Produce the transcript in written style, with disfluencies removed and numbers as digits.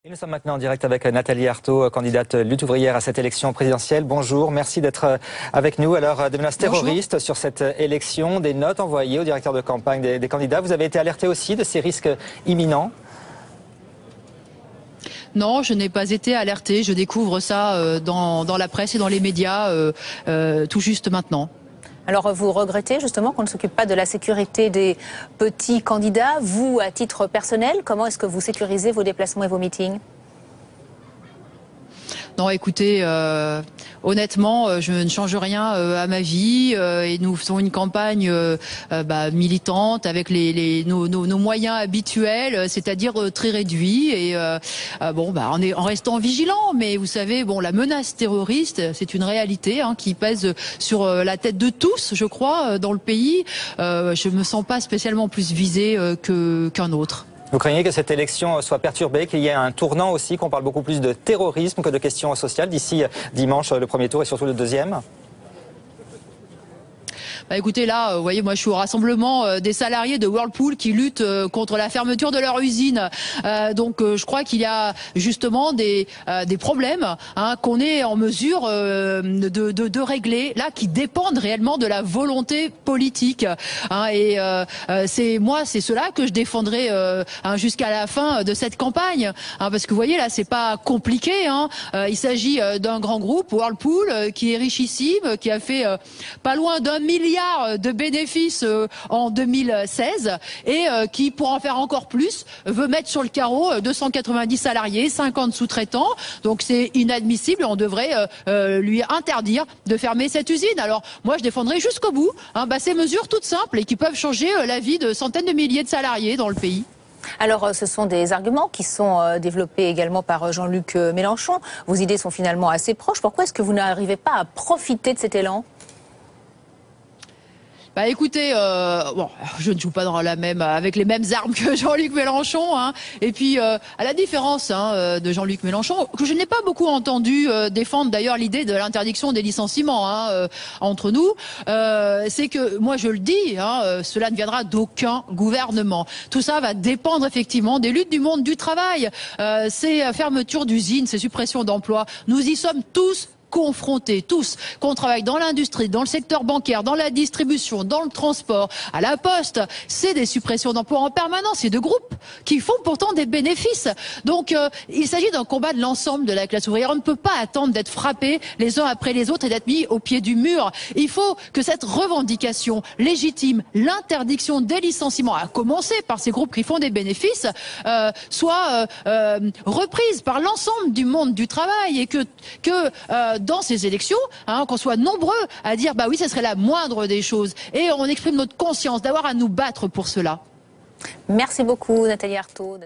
Et nous sommes maintenant en direct avec Nathalie Arthaud, candidate lutte ouvrière à cette élection présidentielle. Bonjour, merci d'être avec nous. Alors, des menaces terroristes sur cette élection, des notes envoyées au directeur de campagne des candidats. Vous avez été alerté aussi de ces risques imminents? Non, je n'ai pas été alertée. Je découvre ça dans la presse et dans les médias tout juste maintenant. Alors vous regrettez justement qu'on ne s'occupe pas de la sécurité des petits candidats. Vous, à titre personnel, comment est-ce que vous sécurisez vos déplacements et vos meetings ? Non, écoutez, honnêtement, je ne change rien à ma vie et nous faisons une campagne militante avec nos moyens habituels, c'est-à-dire très réduits et en restant vigilant. Mais vous savez, la menace terroriste, c'est une réalité qui pèse sur la tête de tous, je crois, dans le pays. Je me sens pas spécialement plus visée qu'un autre. Vous craignez que cette élection soit perturbée, qu'il y ait un tournant aussi, qu'on parle beaucoup plus de terrorisme que de questions sociales d'ici dimanche, le premier tour et surtout le deuxième? Écoutez, là, vous voyez, moi je suis au rassemblement des salariés de Whirlpool qui luttent contre la fermeture de leur usine. Donc je crois qu'il y a justement des problèmes qu'on est en mesure de régler, là, qui dépendent réellement de la volonté politique. C'est cela que je défendrai jusqu'à la fin de cette campagne. Parce que vous voyez, là, c'est pas compliqué. Il s'agit d'un grand groupe, Whirlpool, qui est richissime, qui a fait pas loin d'1 milliard de bénéfices en 2016 et qui, pour en faire encore plus, veut mettre sur le carreau 290 salariés, 50 sous-traitants. Donc c'est inadmissible. On devrait lui interdire de fermer cette usine. Alors moi, je défendrai jusqu'au bout ces mesures toutes simples et qui peuvent changer la vie de centaines de milliers de salariés dans le pays. Alors, ce sont des arguments qui sont développés également par Jean-Luc Mélenchon. Vos idées sont finalement assez proches. Pourquoi est-ce que vous n'arrivez pas à profiter de cet élan ? Écoutez, je ne joue pas avec les mêmes armes que Jean-Luc Mélenchon, Et puis, à la différence de Jean-Luc Mélenchon, que je n'ai pas beaucoup entendu défendre d'ailleurs l'idée de l'interdiction des licenciements entre nous, c'est que moi je le dis, cela ne viendra d'aucun gouvernement. Tout ça va dépendre effectivement des luttes du monde du travail, ces fermetures d'usines, ces suppressions d'emplois. Nous y sommes tous confrontés, tous, qu'on travaille dans l'industrie, dans le secteur bancaire, dans la distribution, dans le transport, à la poste, c'est des suppressions d'emplois en permanence et de groupes qui font pourtant des bénéfices. Donc il s'agit d'un combat de l'ensemble de la classe ouvrière. On ne peut pas attendre d'être frappés les uns après les autres et d'être mis au pied du mur. Il faut que cette revendication légitime, l'interdiction des licenciements, à commencer par ces groupes qui font des bénéfices, soit reprise par l'ensemble du monde du travail et que dans ces élections, qu'on soit nombreux à dire oui, ça serait la moindre des choses. Et on exprime notre conscience d'avoir à nous battre pour cela. Merci beaucoup, Nathalie Arthaud.